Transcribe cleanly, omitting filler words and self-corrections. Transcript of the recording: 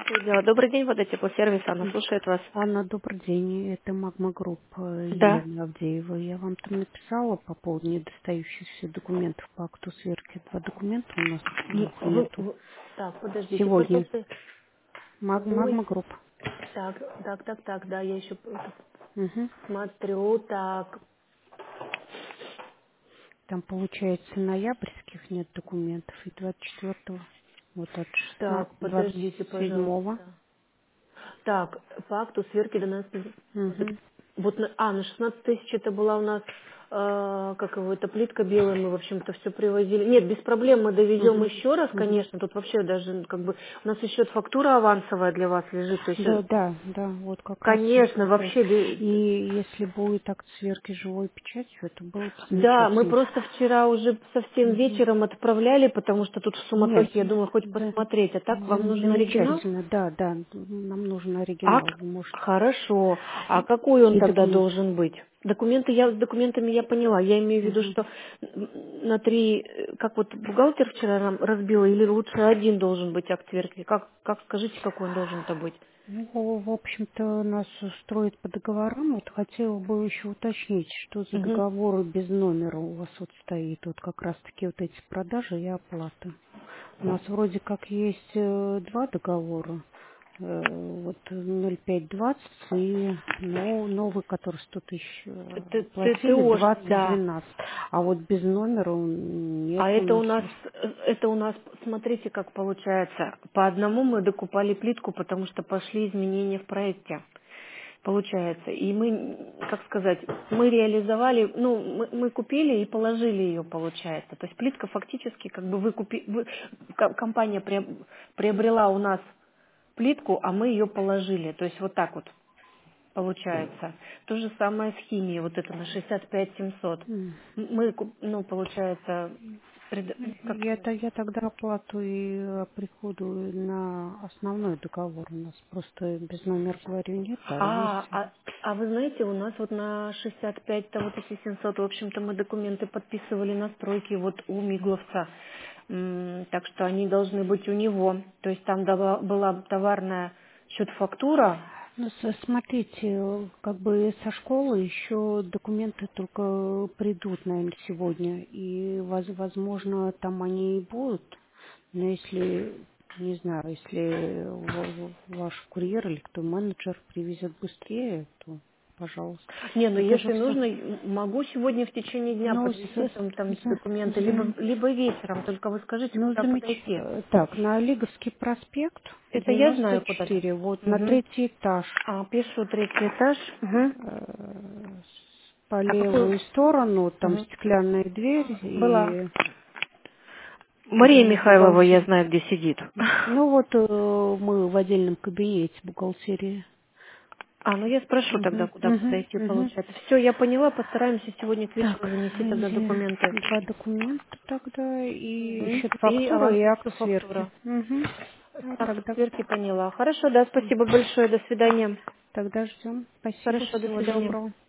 Какое дело? Добрый день, водотеплосервис, Анна слушает вас. Анна, добрый день. Это Магма Групп Да. Елена Авдеева. Я вам там написала по поводу недостающихся документов по акту сверки. Два документа у нас двух нету. Так, подождите, Сегодня Ой, Магма Групп. так, да, я еще Угу. смотрю, так, Там, получается, ноябрьских нет документов и 24-го. Вот от так, 16 подождите, 27-го. пожалуйста. Так, по акту сверки до нас, Угу. вот, на 16 тысяч это была у нас, как его, это плитка белая, мы, в общем-то, все привозили. Нет, без проблем, мы довезем Угу. еще раз, Угу. конечно, тут вообще даже, как бы, у нас еще фактура авансовая для вас лежит, то есть, Да, вот как раз я конечно, смотрела. вообще, И если будет акт сверки живой печатью, это было бы да, мы замечательно. просто вчера уже совсем Мгм. вечером отправляли, потому что тут в Нет, суматохе, я думаю, хоть да, посмотреть, а так вам нужен оригинал? замечательно, да, нам нужен оригинал, Акт? вы можете. Хорошо. А какой он И тогда документ. должен быть? С документами я поняла. Я имею в виду, Мгм. что на три, как вот бухгалтер вчера нам разбила, или лучше один должен быть акт сверки? Как скажите, какой он должен-то быть? Ну, в общем-то, нас устроит по договорам. Вот хотела бы еще уточнить, что за Мгм. договоры без номера у вас вот стоит. Вот как раз-таки вот эти продажи и оплата. У нас вроде как есть два договора. Вот 0,520 и новый, который 100 тысяч платили, ТТО, да. 2012. А вот без номера нет А у нас. это у нас, смотрите, как получается. По одному мы докупали плитку, потому что пошли изменения в проекте. Получается. И мы, как сказать, мы реализовали, ну, мы купили и положили ее, получается. То есть плитка фактически, как бы компания приобрела у нас плитку, а мы ее положили. То есть вот так вот получается. То же самое с химией, вот это на 65 700. М. Ну, получается, как Я тогда оплату и приходую на основной договор. У нас просто без номера, говорю, нет, а А, есть. а, а вы знаете, у нас вот на 65-то вот эти 700, в общем-то, мы документы подписывали на стройке вот у Мигловца. Так что они должны быть у него. То есть там была товарная счет-фактура. Ну, смотрите, как бы со школы еще документы только придут, наверное, сегодня. И, возможно, там они и будут. Но если, не знаю, если ваш курьер или кто менеджер привезет быстрее, то, пожалуйста. Не, ну Это же если все. нужно, могу сегодня в течение дня Ну, подвезти там за- документы, за- либо вечером, только вы скажите, ну, куда подойти. так, на Лиговский проспект, Это я знаю куда-то. 94, вот на Мгм. третий этаж. Пишу третий этаж. Мгм. э, По А какую? левую сторону, там Мгм. стеклянная дверь Была. и Мария Михайлова, я бухгалтерия. знаю, где сидит. Ну вот мы в отдельном кабинете бухгалтерии. Ну я спрошу тогда, куда подойти, Мгм. получается. Все, я поняла, постараемся сегодня к вечеру Так, занести тогда эти документы. два документа тогда и Мгм. счет И фактуры и акт авансовую сверки. фактуру. Ну, Так, тогда, сверки поняла. Хорошо, да, спасибо большое, до свидания. тогда ждем. Спасибо, Хорошо, до всего свидания. доброго.